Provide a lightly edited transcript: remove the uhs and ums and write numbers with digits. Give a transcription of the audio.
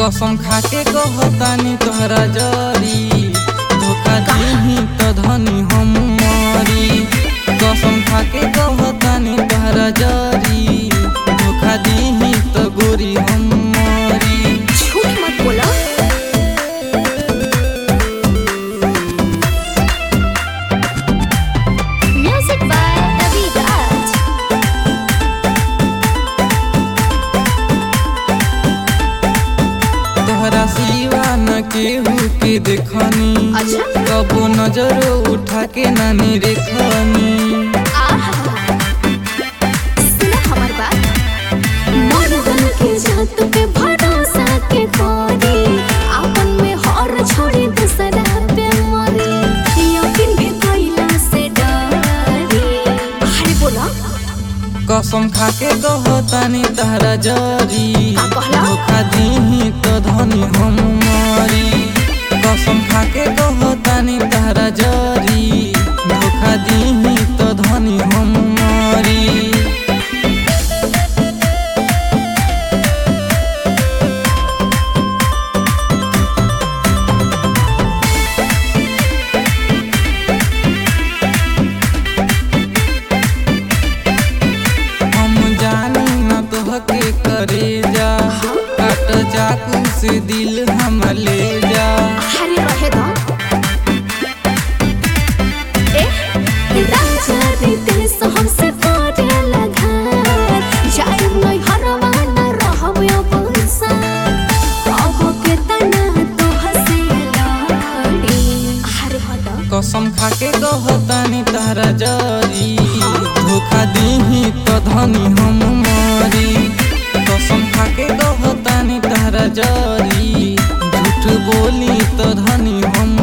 कसम खाके कहतानी तोहरा जरी, धोखा दीही तो धनी हम मरी। कसम खाके कहतानी तोहरा जरी, धोखा दीही तो गोरी हम मरी। झूठ मत बोला। Music by Ravi Raj. तोहरा सिवा न केहू के देखनी, अच्छा? कबो नजर उठा के ना निरेखनी। सुना हमार बात। मर्दन के जात पे भरोसा के करी, आपन में हर छोड़ी दूसरा पे मरी। यकीन भी कइला से डरी। अरे बोला। कसम खाके कहतानी तहरा जरी, का कहला? धोखा दीही तो धनी हम मरी। कसम खाके कहतानी तहरा जरी, धोखा दीही तो धनी हम मरी। हम जानी न तोहके करे जा, काट चाकू से दिल हम ले जा। अरे रहे दो। राजा रितेश हमसे करे लगा, जाई नहीं हरवा न रहब अब साथ। अब के तना तो हंसे लड़ी। अरे हटो। कसम खाके कहतानी तहरा जरी, धोखा दीही तो धनी हम मरी। कसम खाके कहतानी तहरा जरी, झूठ बोली तो धनी हम